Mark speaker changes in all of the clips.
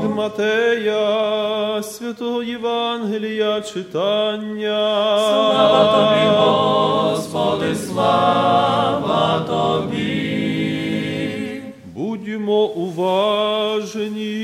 Speaker 1: Матея, святого Євангелія читання.
Speaker 2: Слава Тобі, Господи, слава Тобі.
Speaker 1: Будьмо уважні.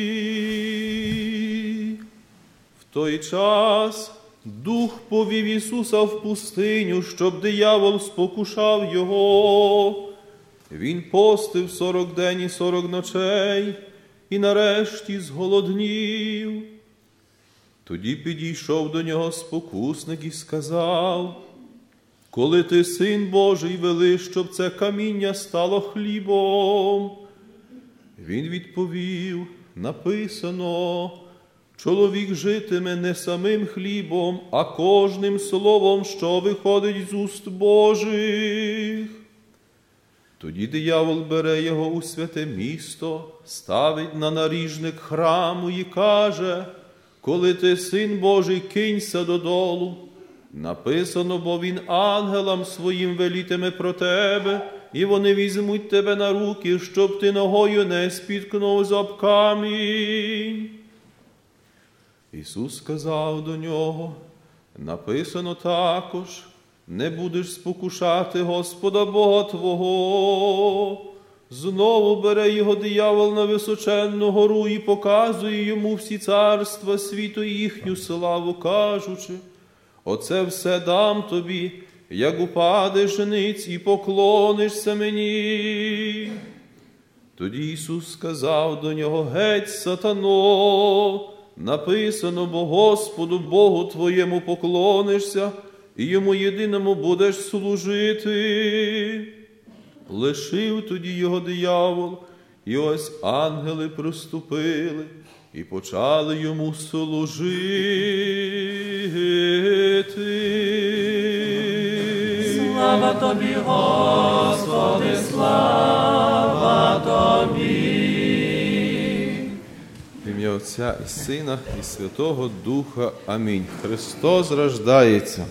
Speaker 1: В той час Дух повів Ісуса в пустиню, щоб диявол спокушав Його. Він постив 40 день і 40 ночей, і нарешті зголоднів. Тоді підійшов до нього спокусник і сказав: «Коли ти Син Божий, вели, щоб це каміння стало хлібом». Він відповів: «Написано, чоловік житиме не самим хлібом, а кожним словом, що виходить з уст Божих». Тоді диявол бере його у святе місто, ставить на наріжник храму і каже: «Коли ти Син Божий, кинься додолу. Написано, бо він ангелам своїм велітиме про тебе, і вони візьмуть тебе на руки, щоб ти ногою не спіткнувся об камінь». Ісус сказав до нього: «Написано також, не будеш спокушати Господа Бога твого». Знову бере його диявол на височенну гору і показує йому всі царства світу і їхню славу, кажучи: «Оце все дам тобі, як упадеш ниць і поклонишся мені». Тоді Ісус сказав до нього: «Геть, сатано, написано, бо Господу Богу твоєму поклонишся, і йому єдиному будеш служити». Лишив тоді його диявол, і ось ангели приступили і почали йому служити.
Speaker 2: Слава Тобі, Господи, слава Тобі.
Speaker 1: В ім'я Отця і Сина, і Святого Духа. Амінь. Христос рождається.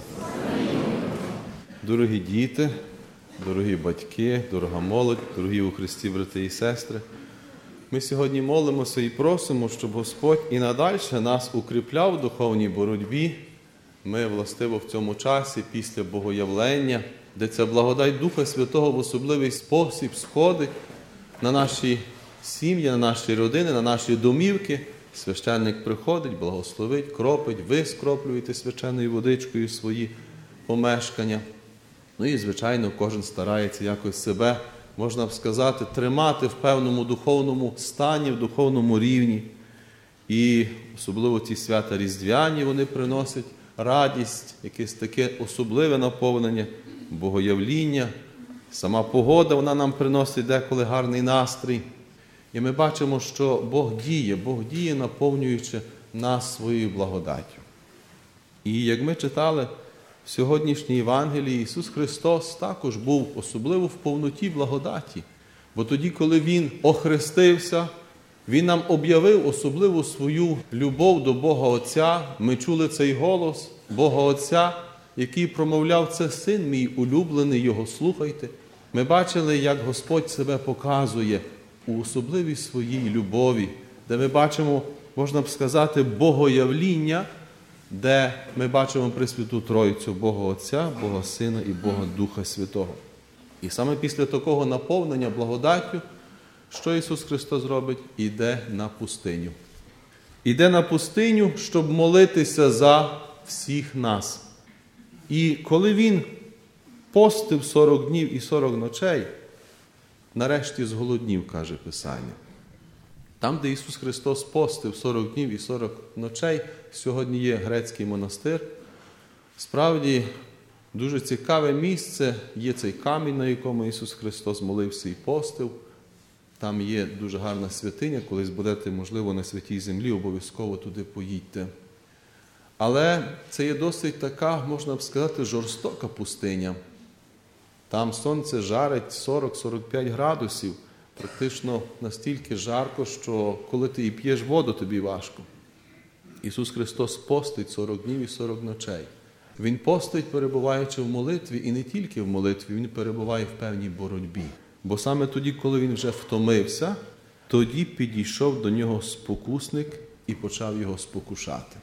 Speaker 1: Дорогі діти, дорогі батьки, дорога молодь, дорогі у Христі брати і сестри, ми сьогодні молимося і просимо, щоб Господь і надальше нас укріпляв в духовній боротьбі. Ми, властиво, в цьому часі, після Богоявлення, де ця благодать Духа Святого в особливий спосіб сходить на наші сім'ї, на наші родини, на наші домівки. Священник приходить, благословить, кропить, ви скроплюєте свяченою водичкою свої помешкання. Ну і, звичайно, кожен старається якось себе, можна б сказати, тримати в певному духовному стані, в духовному рівні. І особливо ці свята різдвяні, вони приносять радість, якесь таке особливе наповнення, богоявління. Сама погода, вона нам приносить деколи гарний настрій. І ми бачимо, що Бог діє, наповнюючи нас своєю благодаттю. І як ми читали в сьогоднішній Євангелії, Ісус Христос також був особливо в повноті благодаті. Бо тоді, коли Він охрестився, Він нам об'явив особливу свою любов до Бога Отця. Ми чули цей голос Бога Отця, який промовляв: «Це Син мій улюблений, Його слухайте». Ми бачили, як Господь себе показує у особливій своїй любові, де ми бачимо, можна б сказати, богоявління, де ми бачимо Пресвяту Тройцю, Бога Отця, Бога Сина і Бога Духа Святого. І саме після такого наповнення благодаттю, що Ісус Христос робить? Іде на пустиню. Іде на пустиню, щоб молитися за всіх нас. І коли Він постив 40 днів і 40 ночей, нарешті зголоднів, каже Писання. Там, де Ісус Христос постив 40 днів і 40 ночей, сьогодні є грецький монастир. Справді, дуже цікаве місце, є цей камінь, на якому Ісус Христос молився і постив. Там є дуже гарна святиня, колись будете, можливо, на святій землі, обов'язково туди поїдьте. Але це є досить така, можна б сказати, жорстока пустиня. Там сонце жарить 40-45 градусів, практично настільки жарко, що коли ти і п'єш воду, тобі важко. Ісус Христос постить 40 днів і 40 ночей. Він постить, перебуваючи в молитві, і не тільки в молитві, Він перебуває в певній боротьбі. Бо саме тоді, коли Він вже втомився, Тоді підійшов до нього спокусник і почав його спокушати.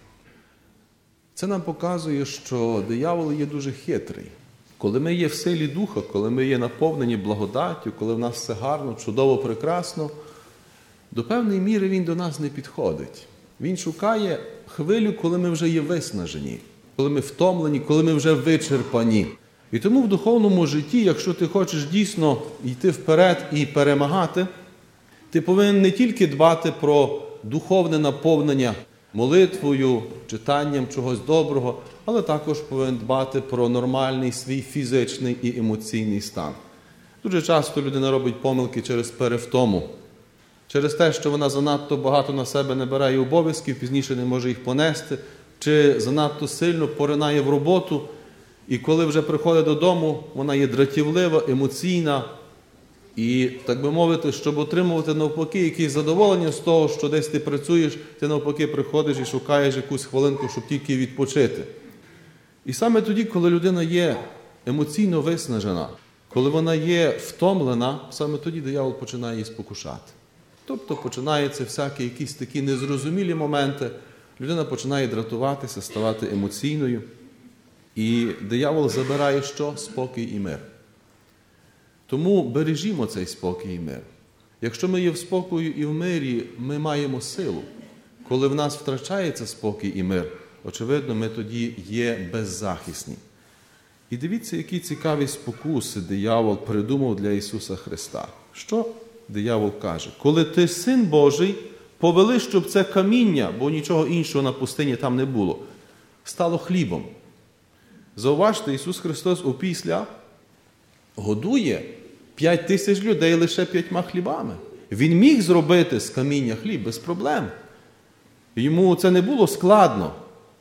Speaker 1: Це нам показує, що диявол є дуже хитрий. Коли ми є в силі Духа, коли ми є наповнені благодаттю, коли в нас все гарно, чудово, прекрасно, до певної міри він до нас не підходить. Він шукає хвилю, коли ми вже є виснажені, коли ми втомлені, коли ми вже вичерпані. І тому в духовному житті, якщо ти хочеш дійсно йти вперед і перемагати, ти повинен не тільки дбати про духовне наповнення молитвою, читанням чогось доброго, але також повинен дбати про нормальний свій фізичний і емоційний стан. Дуже часто людина робить помилки через перевтому, через те, що вона занадто багато на себе набирає обов'язків, пізніше не може їх понести, чи занадто сильно поринає в роботу, і коли вже приходить додому, вона є дратівлива, емоційна, і, так би мовити, щоб отримувати навпаки якесь задоволення з того, що десь ти працюєш, ти навпаки приходиш і шукаєш якусь хвилинку, щоб тільки відпочити. І саме тоді, коли людина є емоційно виснажена, коли вона є втомлена, саме тоді диявол починає її спокушати. Тобто починаються всякі якісь такі незрозумілі моменти, людина починає дратуватися, ставати емоційною, і диявол забирає що? Спокій і мир. Тому бережімо цей спокій і мир. Якщо ми є в спокою і в мирі, ми маємо силу. Коли в нас втрачається спокій і мир, очевидно, ми тоді є беззахисні. І дивіться, які цікаві спокуси диявол придумав для Ісуса Христа. Що диявол каже? Коли ти Син Божий, повели, щоб це каміння, бо нічого іншого на пустині там не було, стало хлібом. Зауважте, Ісус Христос опісля годує 5000 людей лише 5 хлібами. Він міг зробити з каміння хліб без проблем. Йому це не було складно.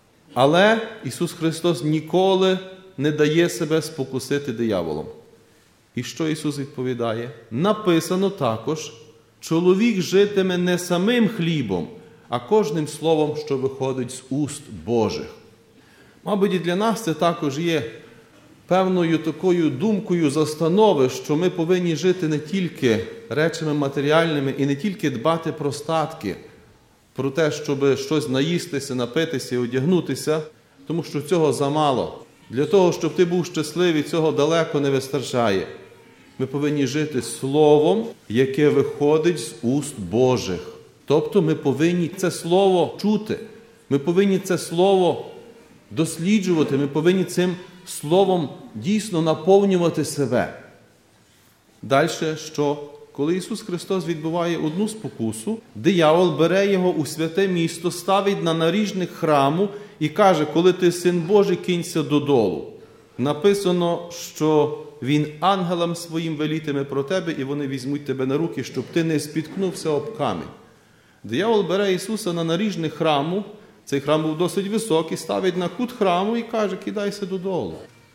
Speaker 1: Але Ісус Христос ніколи не дає себе спокусити дияволом. І що Ісус відповідає? Написано також, чоловік житиме не самим хлібом, а кожним словом, що виходить з уст Божих. Мабуть, і для нас це також є певною такою думкою застанови, що ми повинні жити не тільки речами матеріальними і не тільки дбати про статки, про те, щоб щось наїстися, напитися і одягнутися, тому що цього замало. Для того, щоб ти був щасливий, цього далеко не вистачає. Ми повинні жити словом, яке виходить з уст Божих. Тобто ми повинні це слово чути, ми повинні це слово досліджувати, ми повинні цим словом дійсно наповнювати себе. Далі що? Коли Ісус Христос відбуває одну спокусу, диявол бере його у святе місто, ставить на наріжник храму і каже, коли ти Син Божий, кинься додолу. Написано, що Він ангелам своїм велітиме про тебе, і вони візьмуть тебе на руки, щоб ти не спіткнувся об камінь. Диявол бере Ісуса на наріжник храму, цей храм був досить високий, ставить на кут храму і каже, кидайся додолу.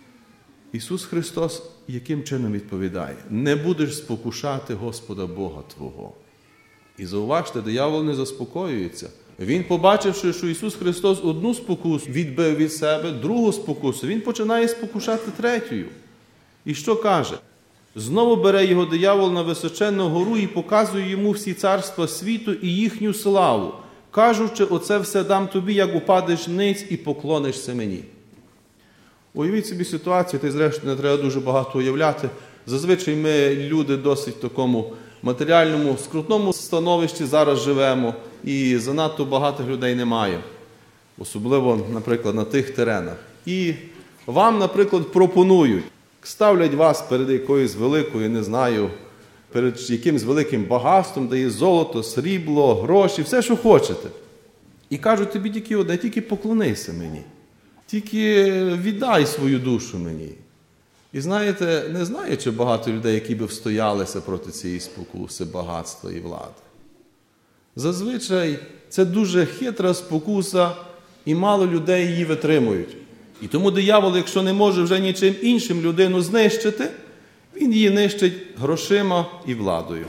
Speaker 1: Ісус Христос яким чином відповідає? Не будеш спокушати Господа Бога твого. І зауважте, диявол не заспокоюється. Він, побачивши, що Ісус Христос одну спокусу відбив від себе, другу спокусу, Він починає спокушати третю. І що каже? Знову бере його диявол на височенну гору і показує йому всі царства світу і їхню славу, кажучи, оце все дам тобі, як упадеш ниць і поклонишся мені. Уявіть собі ситуацію, та й зрештою не треба дуже багато уявляти. Зазвичай ми, люди, досить в такому матеріальному, скрутному становищі зараз живемо, і занадто багатих людей немає. Особливо, наприклад, на тих теренах. І вам, наприклад, пропонують, ставлять вас перед якоюсь великою, не знаю, перед якимсь великим багатством, де є золото, срібло, гроші, все, що хочете. І кажуть тобі тільки одне, тільки поклонися мені. Тільки віддай свою душу мені. І знаєте, не знаю, чи багато людей, які би встоялися проти цієї спокуси, багатства і влади. Зазвичай це дуже хитра спокуса, і мало людей її витримують. І тому диявол, якщо не може вже нічим іншим людину знищити, він її нищить грошима і владою.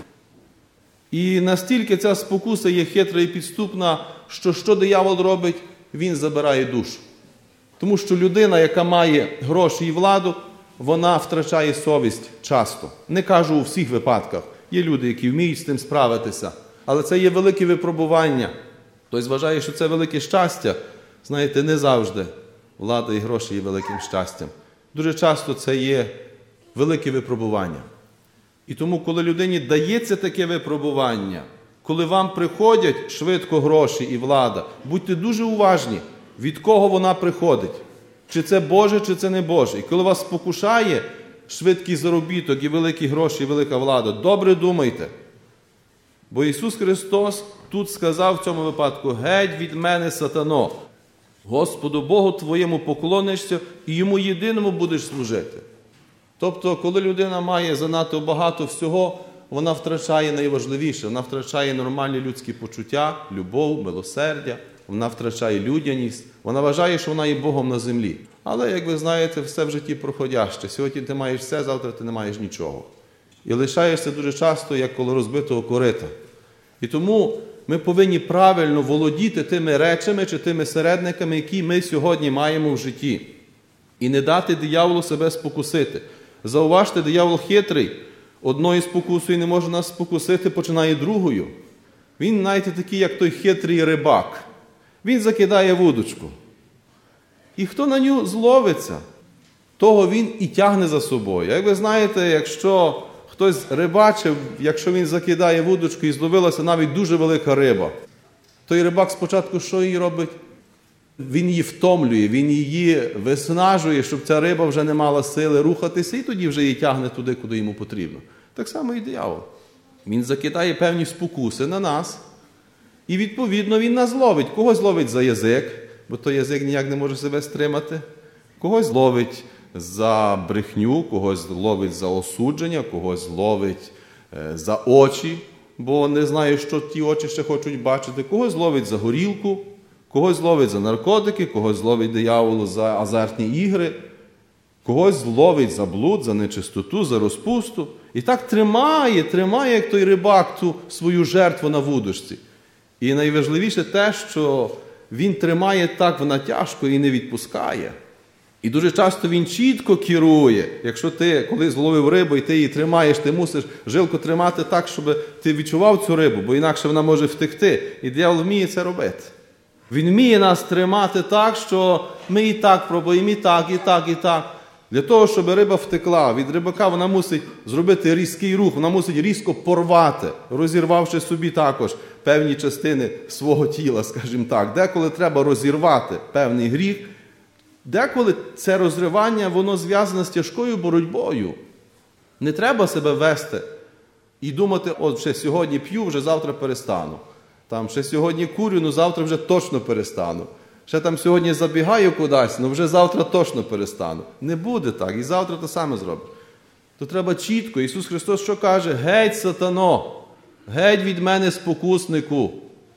Speaker 1: І настільки ця спокуса є хитра і підступна, що диявол робить? Він забирає душу. Тому що людина, яка має гроші і владу, вона втрачає совість часто. Не кажу у всіх випадках. Є люди, які вміють з тим справитися. Але це є велике випробування. Хтось вважає, що це велике щастя. Знаєте, не завжди влада і гроші є великим щастям. Дуже часто це є велике випробування. І тому, коли людині дається таке випробування, коли вам приходять швидко гроші і влада, будьте дуже уважні, від кого вона приходить. Чи це Боже, чи це не Боже. І коли вас спокушає швидкий заробіток і великі гроші, і велика влада, добре думайте. Бо Ісус Христос тут сказав в цьому випадку: «Геть від мене, сатано! Господу Богу твоєму поклонишся і Йому єдиному будеш служити». Тобто, коли людина має занадто багато всього, вона втрачає найважливіше. Вона втрачає нормальні людські почуття, любов, милосердя, вона втрачає людяність. Вона вважає, що вона є Богом на землі. Але, як ви знаєте, все в житті проходяще. Сьогодні ти маєш все, завтра ти не маєш нічого. І лишаєшся дуже часто, як коло розбитого корита. І тому ми повинні правильно володіти тими речами чи тими середниками, які ми сьогодні маємо в житті. І не дати дияволу себе спокусити. Зауважте, диявол хитрий. Одною спокусою не може нас спокусити, починає другою. Він, знаєте, такий, як той хитрий рибак. Він закидає вудочку. І хто на нього зловиться, того він і тягне за собою. Як ви знаєте, якщо хтось рибачив, якщо він закидає вудочку і зловилася навіть дуже велика риба, той рибак спочатку що її робить? Він її втомлює, він її виснажує, щоб ця риба вже не мала сили рухатися, і тоді вже її тягне туди, куди йому потрібно. Так само і диявол. Він закидає певні спокуси на нас, і відповідно він нас ловить. Когось ловить за язик, бо той язик ніяк не може себе стримати. Когось ловить за брехню, когось ловить за осудження, когось ловить за очі, бо не знає, що ті очі ще хочуть бачити. Когось ловить за горілку, когось ловить за наркотики, когось ловить дияволу за азартні ігри, когось ловить за блуд, за нечистоту, за розпусту. І так тримає, як той рибак, ту свою жертву на вудочці. І найважливіше те, що він тримає так в натяжку і не відпускає. І дуже часто він чітко керує. Якщо ти колись зловив рибу і ти її тримаєш, ти мусиш жилку тримати так, щоб ти відчував цю рибу, бо інакше вона може втекти. І диявол вміє це робити. Він вміє нас тримати так, що ми і так пробуємо, і так, і так, і так. Для того, щоб риба втекла, від рибака вона мусить зробити різкий рух, вона мусить різко порвати, розірвавши собі також певні частини свого тіла, скажімо так. Деколи треба розірвати певний гріх, деколи це розривання, воно зв'язане з тяжкою боротьбою. Не треба себе вести і думати: от ще сьогодні п'ю, вже завтра перестану. Там ще сьогодні курю, завтра вже точно перестану. Ще там сьогодні забігаю кудись, вже завтра точно перестану. Не буде так, і завтра те саме зробиш. То треба чітко. Ісус Христос що каже? Геть, сатано! Геть від мене, спокуснику!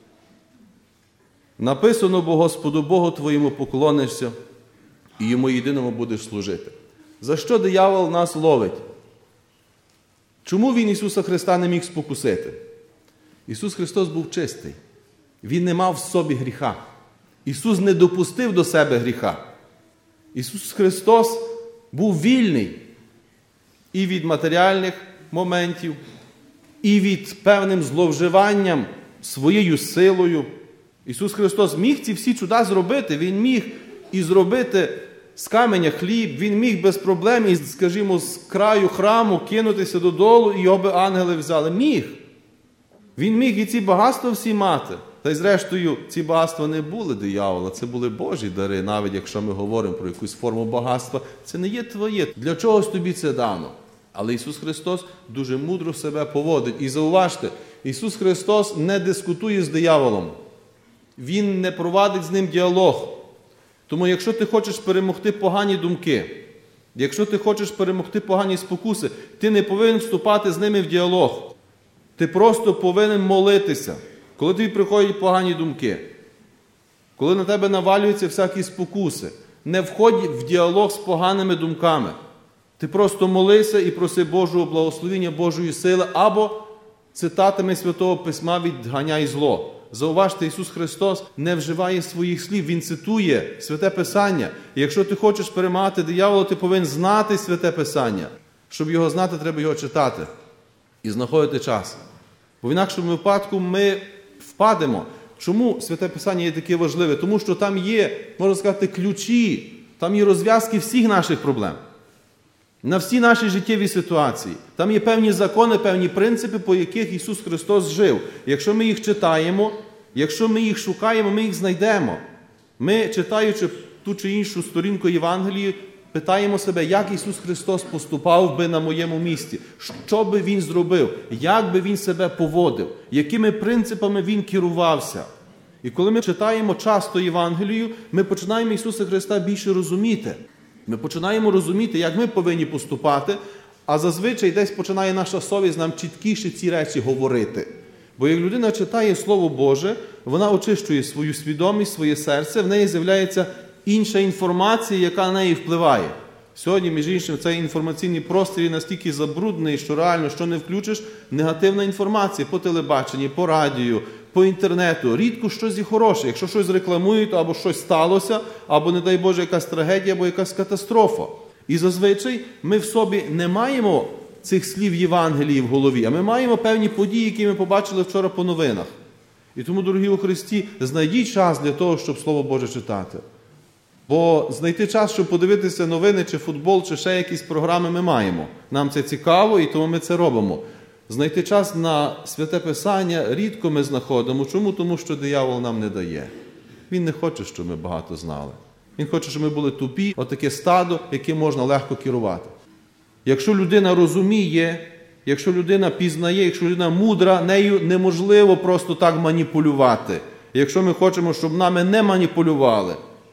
Speaker 1: Написано, бо Господу Богу твоєму поклонишся, і Йому єдиному будеш служити. За що диявол нас ловить? Чому він Ісуса Христа не міг спокусити? Ісус Христос був чистий. Він не мав в собі гріха. Ісус не допустив до себе гріха. Ісус Христос був вільний і від матеріальних моментів, і від певним зловживанням своєю силою. Ісус Христос міг ці всі чуда зробити. Він міг і зробити з каменя хліб, Він міг без проблем, скажімо, з краю храму кинутися додолу, і його би ангели взяли. Міг. Він міг і ці багатства всі мати. Та й зрештою, ці багатства не були диявола, це були Божі дари, навіть якщо ми говоримо про якусь форму багатства. Це не є твоє. Для чогось тобі це дано? Але Ісус Христос дуже мудро себе поводить. І зауважте, Ісус Христос не дискутує з дияволом. Він не провадить з ним діалог. Тому якщо ти хочеш перемогти погані думки, якщо ти хочеш перемогти погані спокуси, ти не повинен вступати з ними в діалог. Ти просто повинен молитися. Коли тобі приходять погані думки, коли на тебе навалюються всякі спокуси, не входь в діалог з поганими думками. Ти просто молися і проси Божого благословення, Божої сили, або цитатами Святого Письма відганяй зло. Зауважте, Ісус Христос не вживає своїх слів, Він цитує Святе Писання. І якщо ти хочеш перемагати диявола, ти повинен знати Святе Писання. Щоб його знати, треба його читати і знаходити час. Бо в інакшому випадку ми впадемо. Чому Святе Писання є таке важливе? Тому що там є, можна сказати, ключі, там є розв'язки всіх наших проблем. На всі наші життєві ситуації. Там є певні закони, певні принципи, по яких Ісус Христос жив. Якщо ми їх читаємо, якщо ми їх шукаємо, ми їх знайдемо. Ми, читаючи ту чи іншу сторінку Євангелії, питаємо себе, як Ісус Христос поступав би на моєму місці, що би Він зробив, як би Він себе поводив, якими принципами Він керувався. І коли ми читаємо часто Євангелію, ми починаємо Ісуса Христа більше розуміти. Ми починаємо розуміти, як ми повинні поступати, а зазвичай десь починає наша совість нам чіткіше ці речі говорити. Бо як людина читає Слово Боже, вона очищує свою свідомість, своє серце, в неї з'являється інша інформація, яка на неї впливає. Сьогодні, між іншим, цей інформаційний простір настільки забруднений, що реально, що не включиш, негативна інформація по телебаченні, по радіо, по інтернету. Рідко щось є хороше. Якщо щось рекламують, або щось сталося, або, не дай Боже, якась трагедія, або якась катастрофа. І зазвичай ми в собі не маємо цих слів Євангелії в голові, а ми маємо певні події, які ми побачили вчора по новинах. І тому, дорогі у Христі, знайдіть час для того, щоб Слово Боже читати. Бо знайти час, щоб подивитися новини, чи футбол, чи ще якісь програми ми маємо. Нам це цікаво, і тому ми це робимо. Знайти час на Святе Писання рідко ми знаходимо. Чому? Тому що диявол нам не дає. Він не хоче, щоб ми багато знали. Він хоче, щоб ми були тупі, отаке стадо, яким можна легко керувати. Якщо людина розуміє, якщо людина пізнає, якщо людина мудра, нею неможливо просто так маніпулювати. Якщо ми хочемо, щоб нами не маніпулювали,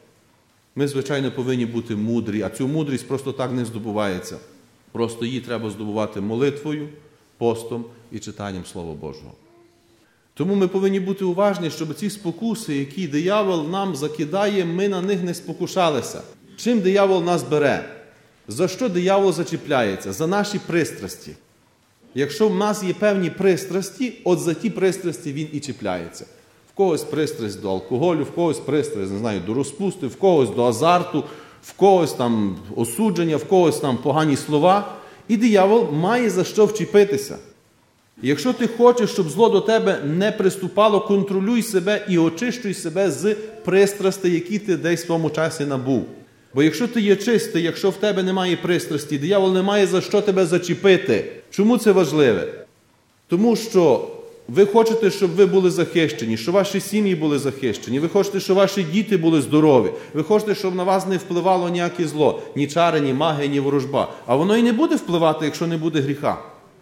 Speaker 1: ми, звичайно, повинні бути мудрі, а цю мудрість просто так не здобувається. Просто її треба здобувати молитвою, постом і читанням Слова Божого. Тому ми повинні бути уважні, щоб ці спокуси, які диявол нам закидає, ми на них не спокушалися. Чим диявол нас бере? За що диявол зачіпляється? За наші пристрасті. Якщо в нас є певні пристрасті, от за ті пристрасті він і чіпляється. В когось пристрасть до алкоголю, в когось пристрасть, не знаю, до розпусти, в когось до азарту, в когось там осудження, в когось там погані слова. І диявол має за що вчепитися. Якщо ти хочеш, щоб зло до тебе не приступало, контролюй себе і очищуй себе з пристрастей, які ти десь в тому часі набув. Бо якщо ти є чистий, якщо в тебе немає пристрасті, диявол не має за що тебе зачепити. Чому це важливе? Тому що ви хочете, щоб ви були захищені, щоб ваші сім'ї були захищені, ви хочете, щоб ваші діти були здорові, ви хочете, щоб на вас не впливало ніяке зло, ні чари, ні магія, ні ворожба. А воно і не буде впливати, якщо не буде гріха.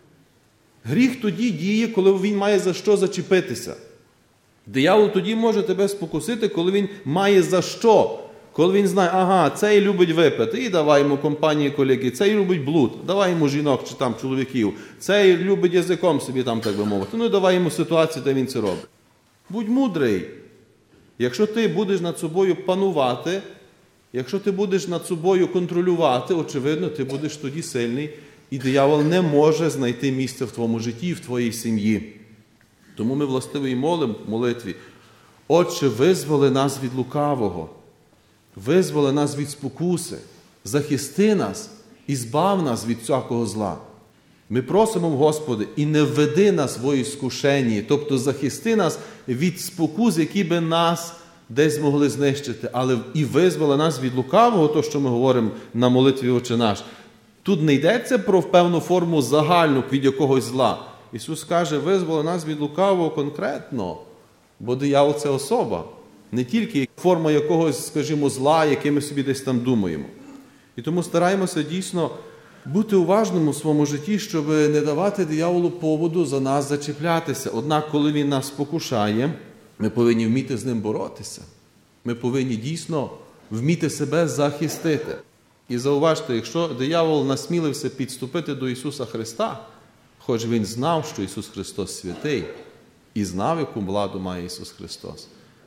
Speaker 1: Гріх тоді діє, коли він має за що зачепитися. Диявол тоді може тебе спокусити, коли він має за що. Коли він знає, ага, цей любить випити, і давай йому компанії колеги, цей любить блуд, давай йому жінок чи там чоловіків, цей любить язиком собі там, так би мовити, ну давай йому ситуацію, де він це робить. Будь мудрий. Якщо ти будеш над собою панувати, якщо ти будеш над собою контролювати, очевидно, ти будеш тоді сильний, і диявол не може знайти місця в твоєму житті, в твоїй сім'ї. Тому ми властиво і молимо в молитві: Отче, визволи нас від лукавого. Визволи нас від спокуси, захисти нас і збав нас від всякого зла. Ми просимо в Господи, і не введи нас в іскушення, тобто захисти нас від спокус, які би нас десь могли знищити, але і визволи нас від лукавого, то, що ми говоримо на молитві «Отче наш». Тут не йдеться про певну форму загальну від якогось зла. Ісус каже, визволи нас від лукавого конкретно, бо диявол – це особа. Не тільки форма якогось, скажімо, зла, яке ми собі десь там думаємо. І тому стараємося дійсно бути уважним у своєму житті, щоб не давати дияволу поводу за нас зачіплятися. Однак, коли він нас спокушає, ми повинні вміти з ним боротися. Ми повинні дійсно вміти себе захистити. І зауважте, якщо диявол насмілився підступити до Ісуса Христа, хоч він знав, що Ісус Христос святий, і знав, яку владу має Ісус Христос,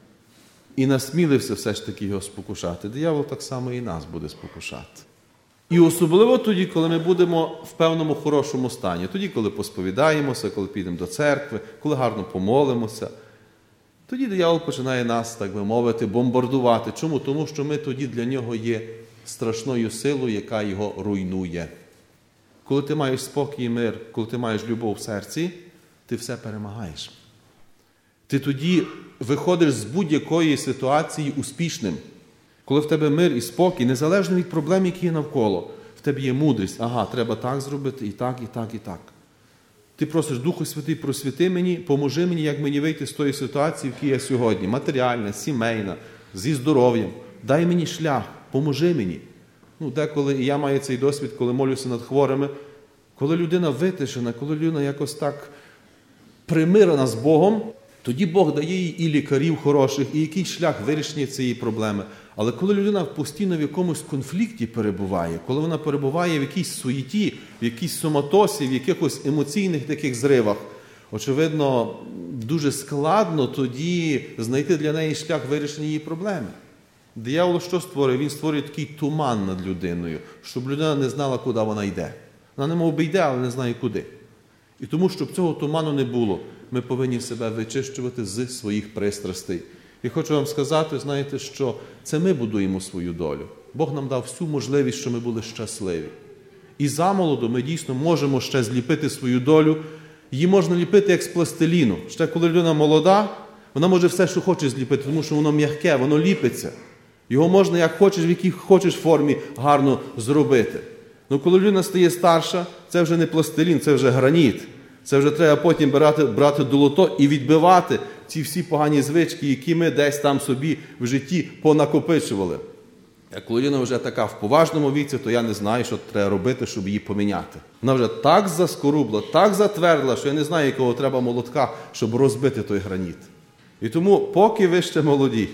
Speaker 1: і насмілився все ж таки його спокушати, диявол так само і нас буде спокушати. І особливо тоді, коли ми будемо в певному хорошому стані, тоді, коли посповідаємося, коли підемо до церкви, коли гарно помолимося, тоді диявол починає нас, так би мовити, бомбардувати. Чому? Тому що ми тоді для нього є страшною силою, яка його руйнує. Коли ти маєш спокій і мир, коли ти маєш любов в серці, ти все перемагаєш. Ти тоді виходиш з будь-якої ситуації успішним. Коли в тебе мир і спокій, незалежно від проблем, які є навколо, в тебе є мудрість. Ага, треба так зробити, і так, і так, і так. Ти просиш, Духу Святий, просвіти мені, поможи мені, як мені вийти з тої ситуації, в якій я сьогодні. Матеріальна, сімейна, зі здоров'ям. Дай мені шлях, поможи мені. Деколи, і я маю цей досвід, коли молюся над хворими, коли людина витишена, коли людина якось так примирена з Богом, тоді Бог дає їй і лікарів хороших, і якийсь шлях вирішення цієї проблеми. Але коли людина постійно в якомусь конфлікті перебуває, коли вона перебуває в якійсь суєті, в якійсь суматосі, в якихось емоційних таких зривах, очевидно, дуже складно тоді знайти для неї шлях вирішення її проблеми. Диявол що створює? Він створює такий туман над людиною, щоб людина не знала, куди вона йде. Вона немов би йде, але не знає куди. І тому, щоб цього туману не було, ми повинні себе вичищувати з своїх пристрастей. І хочу вам сказати, знаєте, що це ми будуємо свою долю. Бог нам дав всю можливість, щоб ми були щасливі. І замолоду ми дійсно можемо ще зліпити свою долю. Її можна ліпити як з пластиліну. Ще коли людина молода, вона може все, що хоче зліпити, тому що воно м'яке, воно ліпиться. Його можна, як хочеш, в якій хочеш формі гарно зробити. Ну, коли людина стає старша, це вже не пластилін, це вже граніт. Це вже треба потім брати долото і відбивати ці всі погані звички, які ми десь там собі в житті понакопичували. А коли людина вже така в поважному віці, то я не знаю, що треба робити, щоб її поміняти. Вона вже так заскорубла, так затвердила, що я не знаю, якого треба молотка, щоб розбити той граніт. І тому, поки ви ще молоді,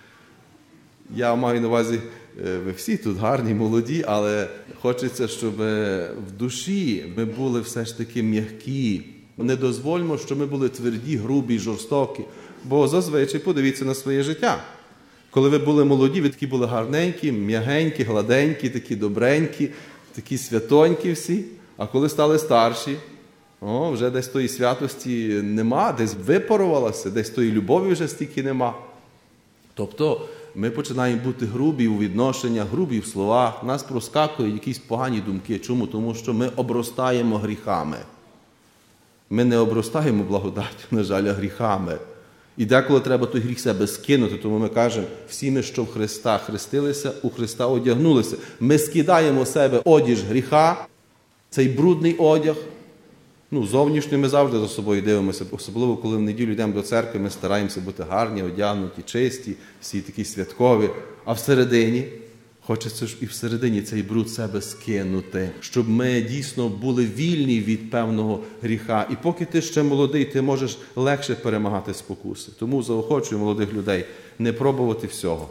Speaker 1: я маю на увазі, ви всі тут гарні, молоді, але хочеться, щоб в душі ми були все ж таки м'які. Не дозвольмо, щоб ми були тверді, грубі, жорстокі. Бо зазвичай подивіться на своє життя. Коли ви були молоді, ви такі були гарненькі, м'ягенькі, гладенькі, такі добренькі, такі святонькі всі. А коли стали старші, вже десь тої святості нема, десь випарувалося, десь тої любові вже стільки нема. Тобто ми починаємо бути грубі у відношеннях, грубі в словах, нас проскакують якісь погані думки. Чому? Тому що ми обростаємо гріхами. Ми не обростаємо благодаттю, на жаль, а гріхами. І деколи треба той гріх себе скинути, тому ми кажемо, всі ми, що в Христа хрестилися, у Христа одягнулися. Ми скидаємо з себе одяг гріха, цей брудний одяг. Зовнішньо ми завжди за собою дивимося, особливо коли в неділю йдемо до церкви, ми стараємося бути гарні, одягнуті, чисті, всі такі святкові. А всередині, хочеться ж і всередині цей бруд себе скинути, щоб ми дійсно були вільні від певного гріха. І поки ти ще молодий, ти можеш легше перемагати спокуси. Тому заохочую молодих людей не пробувати всього.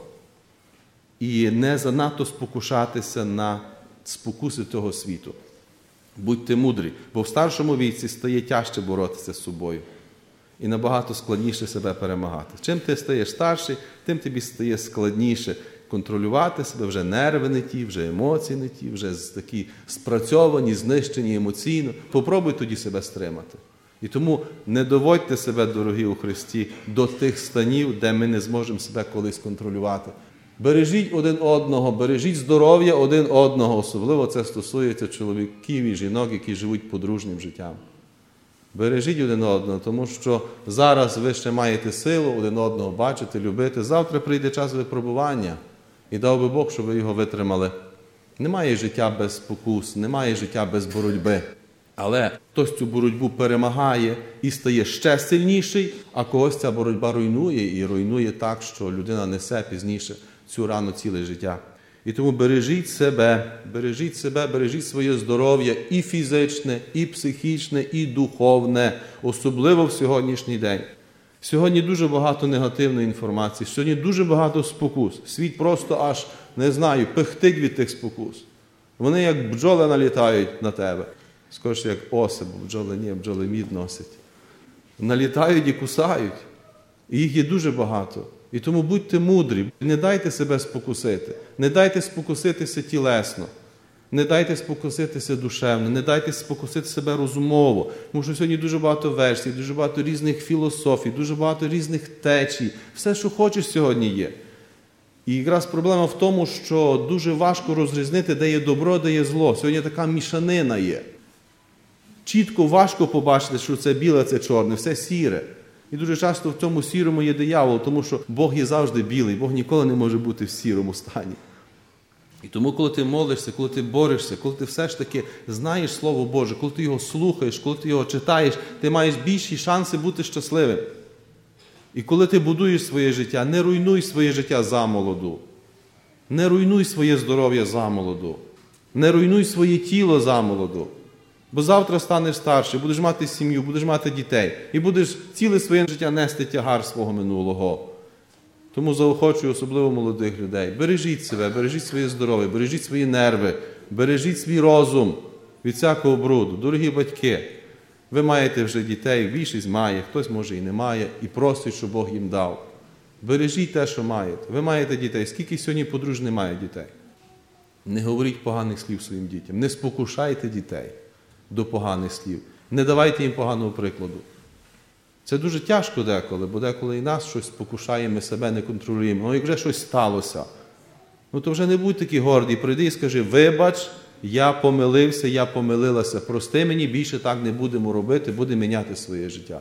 Speaker 1: І не занадто спокушатися на спокуси того світу. Будьте мудрі, бо в старшому віці стає тяжче боротися з собою. І набагато складніше себе перемагати. Чим ти стаєш старший, тим тобі стає складніше контролювати себе, вже нерви не ті, вже емоції не ті, вже такі спрацьовані, знищені емоційно. Попробуй тоді себе стримати. І тому не доводьте себе, дорогі у Христі, до тих станів, де ми не зможемо себе колись контролювати. Бережіть один одного, бережіть здоров'я один одного. Особливо це стосується чоловіків і жінок, які живуть подружнім життям. Бережіть один одного, тому що зараз ви ще маєте силу один одного бачити, любити. Завтра прийде час випробування. І дав би Бог, щоб ви його витримали. Немає життя без спокус, немає життя без боротьби. Але хтось цю боротьбу перемагає і стає ще сильніший, а когось ця боротьба руйнує. І руйнує так, що людина несе пізніше цю рану ціле життя. І тому бережіть себе, бережіть своє здоров'я і фізичне, і психічне, і духовне, особливо в сьогоднішній день. Сьогодні дуже багато негативної інформації, сьогодні дуже багато спокус. Світ просто аж, не знаю, пихтить від тих спокус. Вони як бджоли налітають на тебе. Скоріше, як оси, бо бджоли мід носять. Налітають і кусають. І їх є дуже багато. І тому будьте мудрі, не дайте себе спокусити, не дайте спокуситися тілесно, не дайте спокуситися душевно, не дайте спокусити себе розумово. Тому що сьогодні дуже багато версій, дуже багато різних філософій, дуже багато різних течій. Все, що хочеш, сьогодні є. І якраз проблема в тому, що дуже важко розрізнити, де є добро, де є зло. Сьогодні така мішанина є. Чітко, важко побачити, що це біле, це чорне, все сіре. І дуже часто в цьому сірому є диявол, тому що Бог є завжди білий, Бог ніколи не може бути в сірому стані. І тому, коли ти молишся, коли ти борешся, коли ти все ж таки знаєш Слово Боже, коли ти його слухаєш, коли ти його читаєш, ти маєш більші шанси бути щасливим. І коли ти будуєш своє життя, не руйнуй своє життя замолоду. Не руйнуй своє здоров'я замолоду. Не руйнуй своє тіло замолоду. Бо завтра станеш старший, будеш мати сім'ю, будеш мати дітей. І будеш ціле своє життя нести тягар свого минулого. Тому заохочую особливо молодих людей. Бережіть себе, бережіть своє здоров'я, бережіть свої нерви, бережіть свій розум від всякого бруду. Дорогі батьки, ви маєте вже дітей, більшість має, хтось може і не має, і просить, щоб Бог їм дав. Бережіть те, що маєте. Ви маєте дітей. Скільки сьогодні подружжя не має дітей? Не говоріть поганих слів своїм дітям. Не спокушайте дітей до поганих слів. Не давайте їм поганого прикладу. Це дуже тяжко деколи, бо деколи і нас щось спокушає, ми себе не контролюємо. Ну, як вже щось сталося, то вже не будь такий гордий. Прийди і скажи: вибач, я помилився, я помилилася. Прости мені, більше так не будемо робити, будемо міняти своє життя.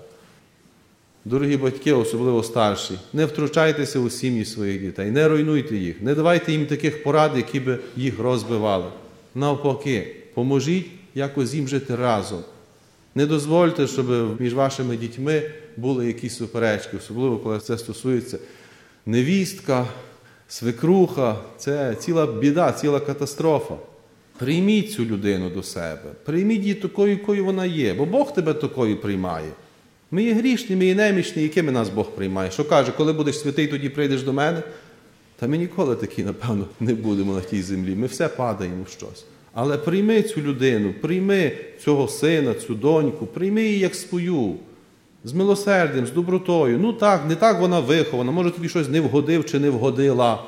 Speaker 1: Дорогі батьки, особливо старші, не втручайтеся у сім'ї своїх дітей, не руйнуйте їх, не давайте їм таких порад, які би їх розбивали. Навпаки, поможіть якось їм жити разом. Не дозвольте, щоб між вашими дітьми були якісь суперечки, особливо коли це стосується невістка, свекруха. Це ціла біда, ціла катастрофа. Прийміть цю людину до себе, прийміть її такою, якою вона є, бо Бог тебе такою приймає. Ми є грішні, ми є немічні, якими нас Бог приймає. Що каже: коли будеш святий, тоді прийдеш до мене? Та ми ніколи такі, напевно, не будемо на тій землі. Ми все падаємо в щось. Але прийми цю людину, прийми цього сина, цю доньку, прийми її як свою, з милосердям, з добротою. Ну так, не так вона вихована, може тобі щось не вгодив чи не вгодила.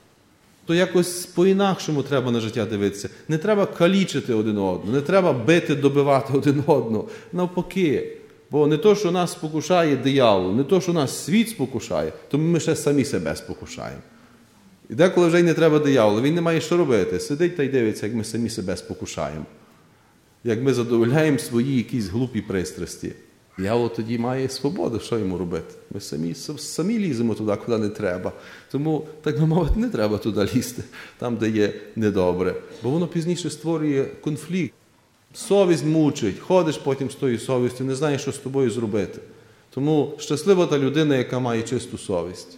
Speaker 1: То якось по-інакшому треба на життя дивитися. Не треба калічити один одного, не треба бити, добивати один одного. Навпаки. Бо не то, що нас спокушає диявол, не то, що нас світ спокушає, то ми ще самі себе спокушаємо. І деколи вже й не треба диявола, він не має що робити. Сидить та й дивиться, як ми самі себе спокушаємо. Як ми задовольняємо свої якісь глупі пристрасті. Диявол тоді має свободу, що йому робити? Ми самі ліземо туди, куди не треба. Тому, так би мовити, не треба туди лізти, там, де є недобре. Бо воно пізніше створює конфлікт. Совість мучить, ходиш потім з тою совістю, не знаєш, що з тобою зробити. Тому щаслива та людина, яка має чисту совість.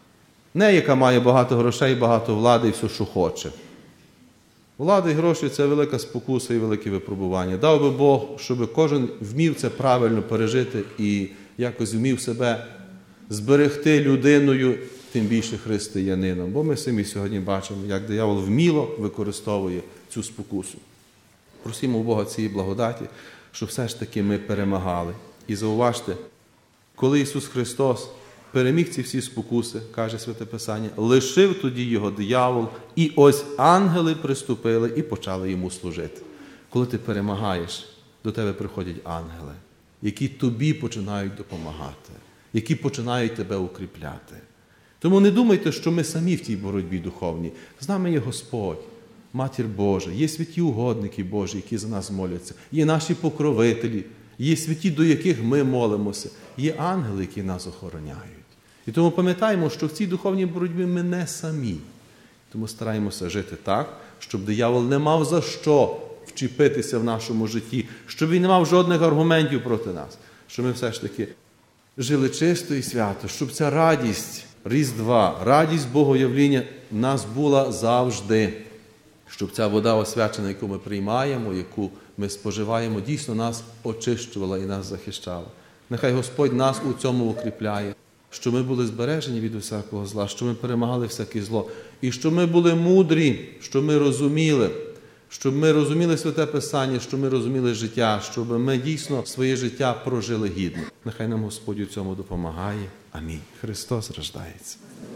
Speaker 1: Не яка має багато грошей, багато влади і все, що хоче. Влада і гроші – це велика спокуса і велике випробування. Дав би Бог, щоб кожен вмів це правильно пережити і якось вмів себе зберегти людиною, тим більше християнином. Бо ми самі сьогодні бачимо, як диявол вміло використовує цю спокусу. Просимо у Бога цієї благодаті, щоб все ж таки ми перемагали. І зауважте, коли Ісус Христос переміг ці всі спокуси, каже Святе Писання, лишив тоді його диявол, і ось ангели приступили і почали йому служити. Коли ти перемагаєш, до тебе приходять ангели, які тобі починають допомагати, які починають тебе укріпляти. Тому не думайте, що ми самі в тій боротьбі духовній. З нами є Господь, Матір Божа, є святі угодники Божі, які за нас моляться, є наші покровителі, є святі, до яких ми молимося, є ангели, які нас охороняють. І тому пам'ятаємо, що в цій духовній боротьбі ми не самі. Тому стараємося жити так, щоб диявол не мав за що вчепитися в нашому житті, щоб він не мав жодних аргументів проти нас, щоб ми все ж таки жили чисто і свято, щоб ця радість Різдва, радість Богоявління в нас була завжди. Щоб ця вода освячена, яку ми приймаємо, яку ми споживаємо, дійсно нас очищувала і нас захищала. Нехай Господь нас у цьому укріпляє, що ми були збережені від усякого зла, що ми перемагали всяке зло, і що ми були мудрі, що ми розуміли, щоб ми розуміли Святе Писання, щоб ми розуміли життя, щоб ми дійсно своє життя прожили гідно. Нехай нам Господь у цьому допомагає. Амінь. Христос рождається.